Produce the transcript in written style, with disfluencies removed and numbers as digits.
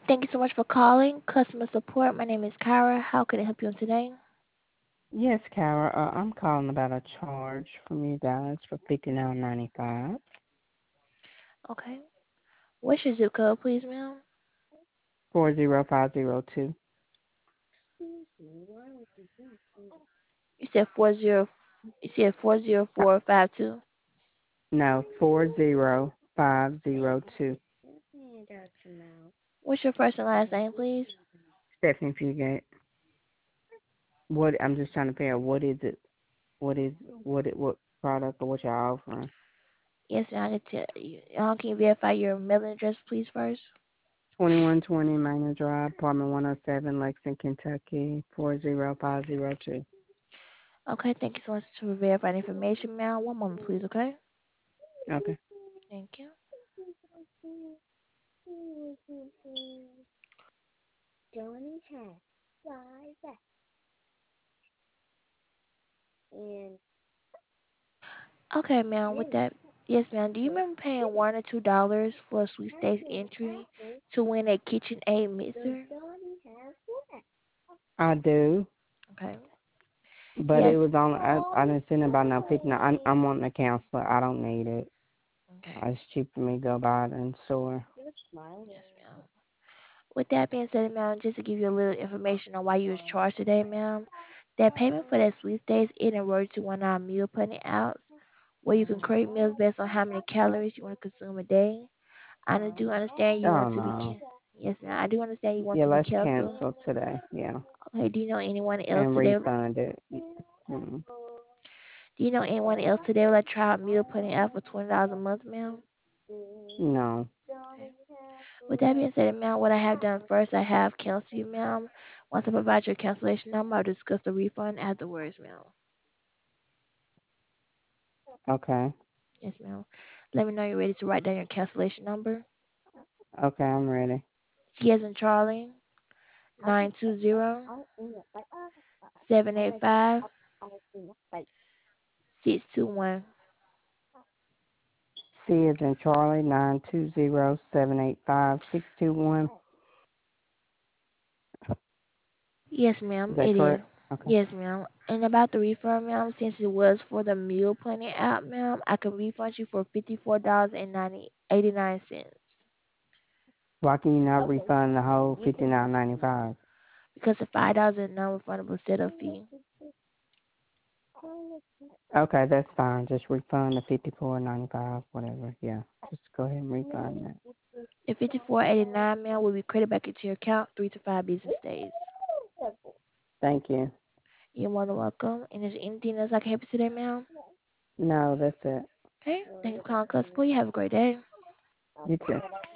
Thank you so much for calling customer support. My name is Kyra. How can I help you today? Yes, Kara. I'm calling about a charge from you guys for $59.95. Okay. What's your zip code, please, ma'am? 40502. You said 40452. No, 40502. What's your first and last name, please? Stephanie Fugate. What? I'm just trying to figure out what is it? What product or what y'all offering? Yes, ma'am. I can tell you. Can you verify your mailing address, please, first? 2120 Manor Drive, apartment 107, Lexington, Kentucky, 40502. Okay, thank you so much for verifying information, ma'am. One moment, please, okay? Okay. Thank you. Okay, ma'am, with that, yes, ma'am. Do you remember paying $1 or $2 for a sweepstakes entry to win a KitchenAid mixer? I do, Okay. but Yes. it was on. I didn't send about no picking. I'm wanting a counselor. I don't need it. Okay. It's cheap for me to go buy it in the store. Yes, ma'am. With that being said, ma'am, just to give you a little information on why you was charged today, ma'am, that payment for that sweepstakes is in order to one of our meal planning apps where you can create meals based on how many calories you want to consume a day. I do understand you Oh want to be no. yes, ma'am. I do understand you want Yeah, to be let's careful. cancel today. Yeah, Okay. Do you know anyone else and today? refund it. Mm. Do you know anyone else today will try a meal planning app for $20 a month, ma'am? No. Okay. With that being said, ma'am, what I have done first, I have canceled you, ma'am. Once I provide your cancellation number, I'll discuss the refund afterwards, ma'am. Okay. Yes, ma'am. Let me know you're ready to write down your cancellation number. Okay, I'm ready. C as in Charlie, 920-785-621. C is in Charlie 920-785-621. Yes, ma'am, Is that it is. correct? Okay. Yes, ma'am. And about the refund, ma'am, since it was for the meal planning app, ma'am, I can refund you for $54.89 Why can you not refund the whole $59.95? because the $5 is non-refundable setup fee. Okay, that's fine. Just refund the $54.95, whatever. Yeah, just go ahead and refund that. The $54.89, ma'am, will be credited back into your account 3 to 5 business days. Thank you. You're more than welcome. And is there anything else I can help you today, ma'am? No, that's it. Okay. Thank you for calling Customer. You have a great day. You too.